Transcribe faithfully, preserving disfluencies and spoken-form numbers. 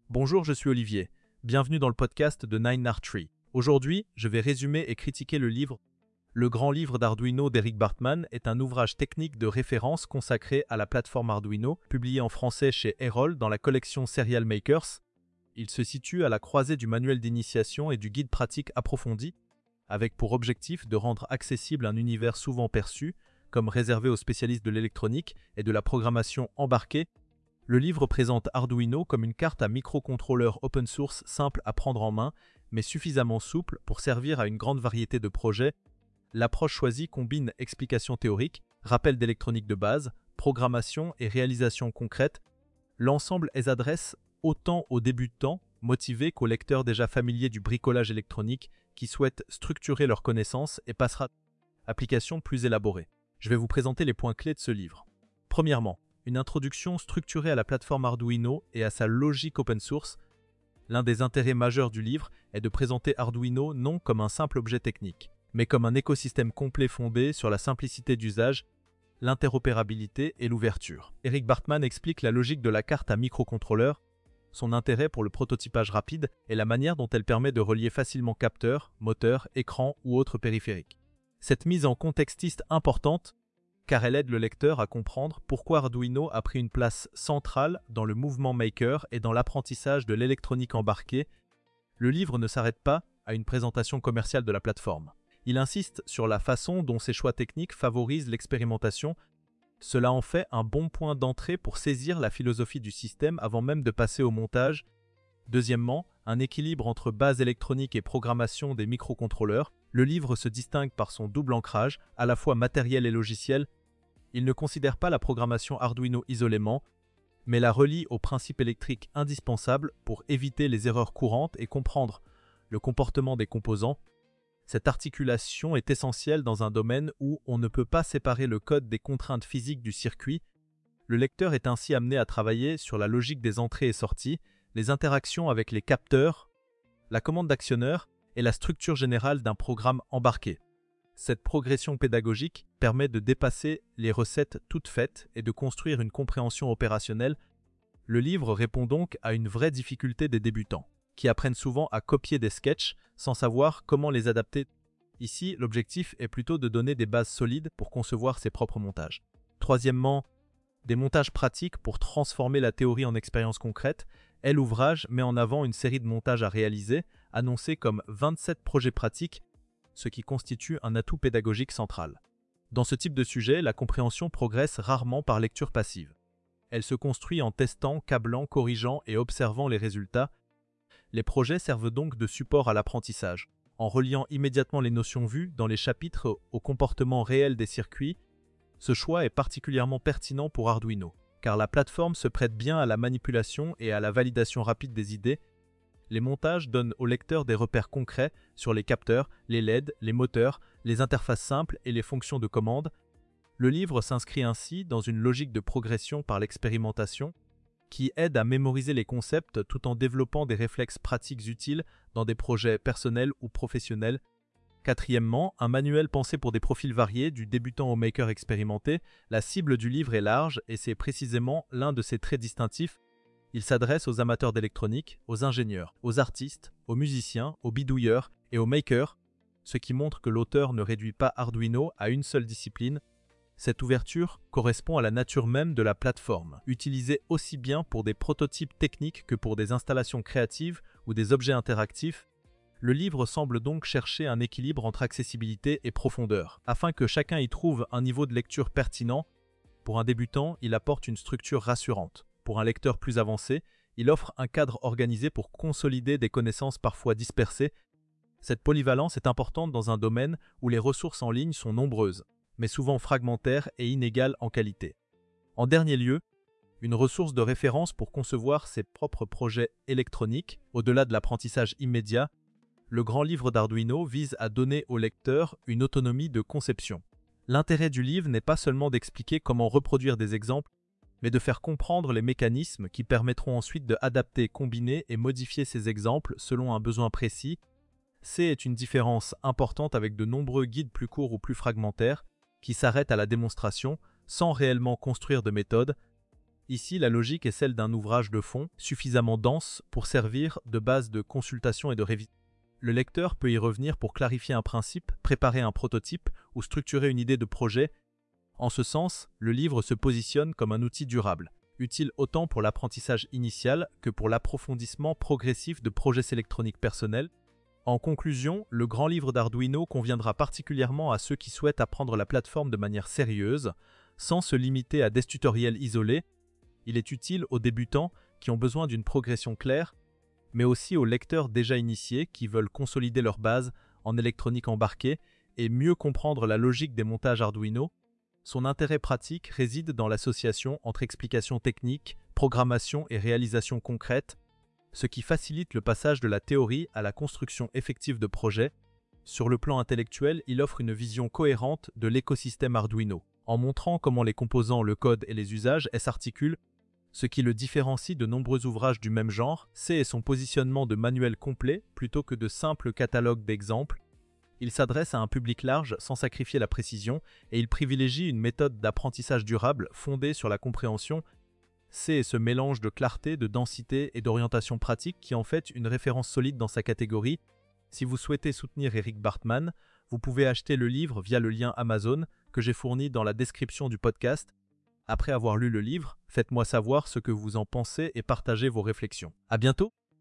Bonjour, je suis Olivier. Bienvenue dans le podcast de Nine Art Tree. Aujourd'hui, je vais résumer et critiquer le livre Le grand livre d'Arduino d'Eric Bartman est un ouvrage technique de référence consacré à la plateforme Arduino, publié en français chez Erol dans la collection Serial Makers. Il se situe à la croisée du manuel d'initiation et du guide pratique approfondi, avec pour objectif de rendre accessible un univers souvent perçu comme réservé aux spécialistes de l'électronique et de la programmation embarquée. Le livre présente Arduino comme une carte à microcontrôleur open source simple à prendre en main, mais suffisamment souple pour servir à une grande variété de projets. L'approche choisie combine explications théoriques, rappel d'électronique de base, programmation et réalisation concrète. L'ensemble s'adresse autant aux débutants motivés qu'aux lecteurs déjà familiers du bricolage électronique qui souhaitent structurer leurs connaissances et passera à applications plus élaborées. Je vais vous présenter les points clés de ce livre. Premièrement, une introduction structurée à la plateforme Arduino et à sa logique open source. L'un des intérêts majeurs du livre est de présenter Arduino non comme un simple objet technique, mais comme un écosystème complet fondé sur la simplicité d'usage, l'interopérabilité et l'ouverture. Eric Bartman explique la logique de la carte à microcontrôleur, son intérêt pour le prototypage rapide et la manière dont elle permet de relier facilement capteurs, moteurs, écrans ou autres périphériques. Cette mise en contextiste importante, car elle aide le lecteur à comprendre pourquoi Arduino a pris une place centrale dans le mouvement maker et dans l'apprentissage de l'électronique embarquée. Le livre ne s'arrête pas à une présentation commerciale de la plateforme. Il insiste sur la façon dont ces choix techniques favorisent l'expérimentation. Cela en fait un bon point d'entrée pour saisir la philosophie du système avant même de passer au montage. Deuxièmement, un équilibre entre base électronique et programmation des microcontrôleurs. Le livre se distingue par son double ancrage, à la fois matériel et logiciel. Il ne considère pas la programmation Arduino isolément, mais la relie aux principes électriques indispensables pour éviter les erreurs courantes et comprendre le comportement des composants. Cette articulation est essentielle dans un domaine où on ne peut pas séparer le code des contraintes physiques du circuit. Le lecteur est ainsi amené à travailler sur la logique des entrées et sorties, les interactions avec les capteurs, la commande d'actionneur et la structure générale d'un programme embarqué. Cette progression pédagogique permet de dépasser les recettes toutes faites et de construire une compréhension opérationnelle. Le livre répond donc à une vraie difficulté des débutants, qui apprennent souvent à copier des sketchs sans savoir comment les adapter. Ici, l'objectif est plutôt de donner des bases solides pour concevoir ses propres montages. Troisièmement, des montages pratiques pour transformer la théorie en expérience concrète. Et l'ouvrage met en avant une série de montages à réaliser, annoncés comme vingt-sept projets pratiques, ce qui constitue un atout pédagogique central. Dans ce type de sujet, la compréhension progresse rarement par lecture passive. Elle se construit en testant, câblant, corrigeant et observant les résultats. Les projets servent donc de support à l'apprentissage, en reliant immédiatement les notions vues dans les chapitres au comportement réel des circuits. Ce choix est particulièrement pertinent pour Arduino, car la plateforme se prête bien à la manipulation et à la validation rapide des idées. Les montages donnent au lecteur des repères concrets sur les capteurs, les L E D, les moteurs, les interfaces simples et les fonctions de commande. Le livre s'inscrit ainsi dans une logique de progression par l'expérimentation qui aide à mémoriser les concepts tout en développant des réflexes pratiques utiles dans des projets personnels ou professionnels. Quatrièmement, un manuel pensé pour des profils variés, du débutant au maker expérimenté. La cible du livre est large et c'est précisément l'un de ses traits distinctifs. Il s'adresse aux amateurs d'électronique, aux ingénieurs, aux artistes, aux musiciens, aux bidouilleurs et aux makers, ce qui montre que l'auteur ne réduit pas Arduino à une seule discipline. Cette ouverture correspond à la nature même de la plateforme, utilisée aussi bien pour des prototypes techniques que pour des installations créatives ou des objets interactifs. Le livre semble donc chercher un équilibre entre accessibilité et profondeur, afin que chacun y trouve un niveau de lecture pertinent. Pour un débutant, il apporte une structure rassurante. Pour un lecteur plus avancé, il offre un cadre organisé pour consolider des connaissances parfois dispersées. Cette polyvalence est importante dans un domaine où les ressources en ligne sont nombreuses, mais souvent fragmentaires et inégales en qualité. En dernier lieu, une ressource de référence pour concevoir ses propres projets électroniques, au-delà de l'apprentissage immédiat. Le grand livre d'Arduino vise à donner au lecteur une autonomie de conception. L'intérêt du livre n'est pas seulement d'expliquer comment reproduire des exemples, mais de faire comprendre les mécanismes qui permettront ensuite de adapter, combiner et modifier ces exemples selon un besoin précis. C est une différence importante avec de nombreux guides plus courts ou plus fragmentaires qui s'arrêtent à la démonstration sans réellement construire de méthode. Ici, la logique est celle d'un ouvrage de fond suffisamment dense pour servir de base de consultation et de révision. Le lecteur peut y revenir pour clarifier un principe, préparer un prototype ou structurer une idée de projet. En ce sens, le livre se positionne comme un outil durable, utile autant pour l'apprentissage initial que pour l'approfondissement progressif de projets électroniques personnels. En conclusion, le grand livre d'Arduino conviendra particulièrement à ceux qui souhaitent apprendre la plateforme de manière sérieuse, sans se limiter à des tutoriels isolés. Il est utile aux débutants qui ont besoin d'une progression claire, mais aussi aux lecteurs déjà initiés qui veulent consolider leur base en électronique embarquée et mieux comprendre la logique des montages Arduino. Son intérêt pratique réside dans l'association entre explications techniques, programmation et réalisation concrète, ce qui facilite le passage de la théorie à la construction effective de projets. Sur le plan intellectuel, il offre une vision cohérente de l'écosystème Arduino, en montrant comment les composants, le code et les usages s'articulent, ce qui le différencie de nombreux ouvrages du même genre. C'est son positionnement de manuel complet plutôt que de simples catalogues d'exemples. Il s'adresse à un public large sans sacrifier la précision et il privilégie une méthode d'apprentissage durable fondée sur la compréhension. C'est ce mélange de clarté, de densité et d'orientation pratique qui en fait une référence solide dans sa catégorie. Si vous souhaitez soutenir Eric Bartman, vous pouvez acheter le livre via le lien Amazon que j'ai fourni dans la description du podcast. Après avoir lu le livre, faites-moi savoir ce que vous en pensez et partagez vos réflexions. À bientôt!